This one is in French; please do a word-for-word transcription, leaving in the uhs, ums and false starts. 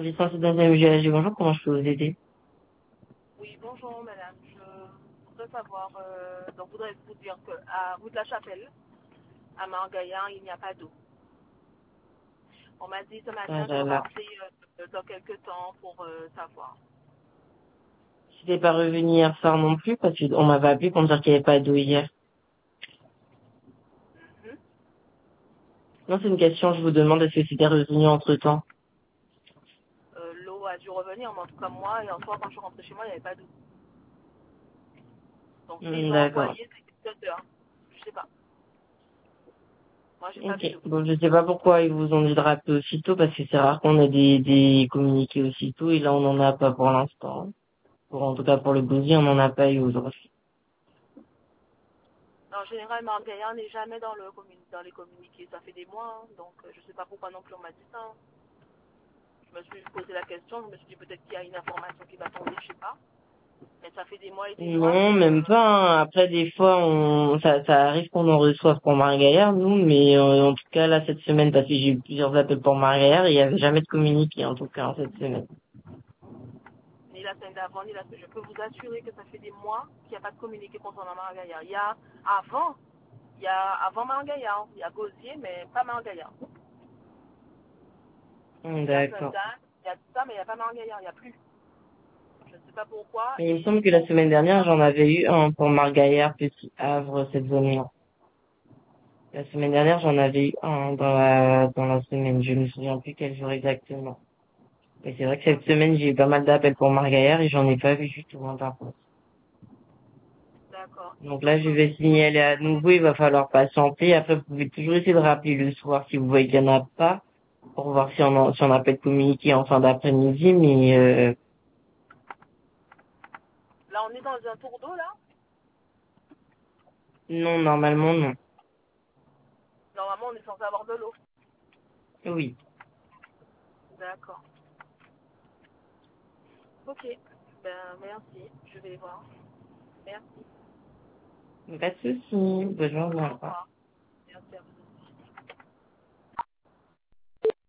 Service incident U G A G, bonjour, comment je peux vous aider? Oui, bonjour madame. Je voudrais savoir, euh, donc je voudrais vous dire qu'à Rue de la Chapelle, à Margaillan, il n'y a pas d'eau. On m'a dit ce Ah matin de là là. rappeler euh, dans quelques temps pour euh, savoir. J'étais pas revenu hier soir non plus parce qu'on m'avait appelé pour me dire qu'il n'y avait pas d'eau hier. Mhm. Non, c'est une question, je vous demande est-ce que c'était revenu entre temps? Euh, L'eau a dû revenir, mais en tout cas moi, et en soir quand je suis rentrée chez moi, il n'y avait pas d'eau. Donc s'ils ont D'accord. envoyé, c'est quelques heures. Je sais pas. Moi, j'ai pas Ok. vu d'eau. Bon, je sais pas pourquoi ils vous ont dit de rappeler aussitôt parce que c'est rare qu'on ait des, des communiqués aussitôt et là on n'en a pas pour l'instant. Pour, en tout cas pour le Gauzy, on n'en a pas eu aujourd'hui. En général, Margaillan n'est jamais dans, le communi- dans les communiqués. Ça fait des mois, hein, donc euh, je sais pas pourquoi non plus on m'a dit ça, hein. Je me suis posé la question, je me suis dit peut-être qu'il y a une information qui va tomber, je sais pas. Mais ça fait des mois et des mois Non, que... même pas, hein. Après, des fois, on, ça, ça arrive qu'on en reçoive pour Margaillard, nous, mais euh, en tout cas, là, cette semaine, parce que j'ai eu plusieurs appels pour Margaillard, il n'y avait jamais de communiqué, en tout cas, hein, cette semaine. Ni la semaine d'avant, ni la semaine... Je peux vous assurer que ça fait des mois qu'il n'y a pas de communiqué concernant Margaillard. Il y a avant, il y a avant Margaillard, il y a Gauzier, mais pas Margaillard. Hum, Il y a plein D'accord. d'ânes, il y a tout ça, mais il n'y a pas Margaillard, il n'y a plus. Je ne sais pas pourquoi. Mais il me Et semble que la bon, semaine dernière, ça, j'en avais eu un pour Margaillard, Petit Havre, cette zone-là. La semaine dernière, j'en avais eu un dans la, dans la semaine. Je me souviens plus quel jour exactement. Mais c'est vrai que cette semaine, j'ai eu pas mal d'appels pour Margaillard et j'en ai pas vu du tout, hein, par contre. d'accord. Et Donc là, donc, je euh, vais vous signaler à nouveau, il va falloir patienter. Après, vous pouvez toujours essayer de rappeler le soir si vous voyez qu'il n'y en a pas, pour voir si on, en- si on a pas de communiquer en fin d'après-midi, mais euh, là, on est dans un tour d'eau, là. non, normalement, non. Normalement, on est censé avoir de l'eau. Oui, D'accord. Ok. Ben, merci. Je vais voir. Merci. pas de souci. Bonne journée, au Au revoir. revoir. Merci à vous.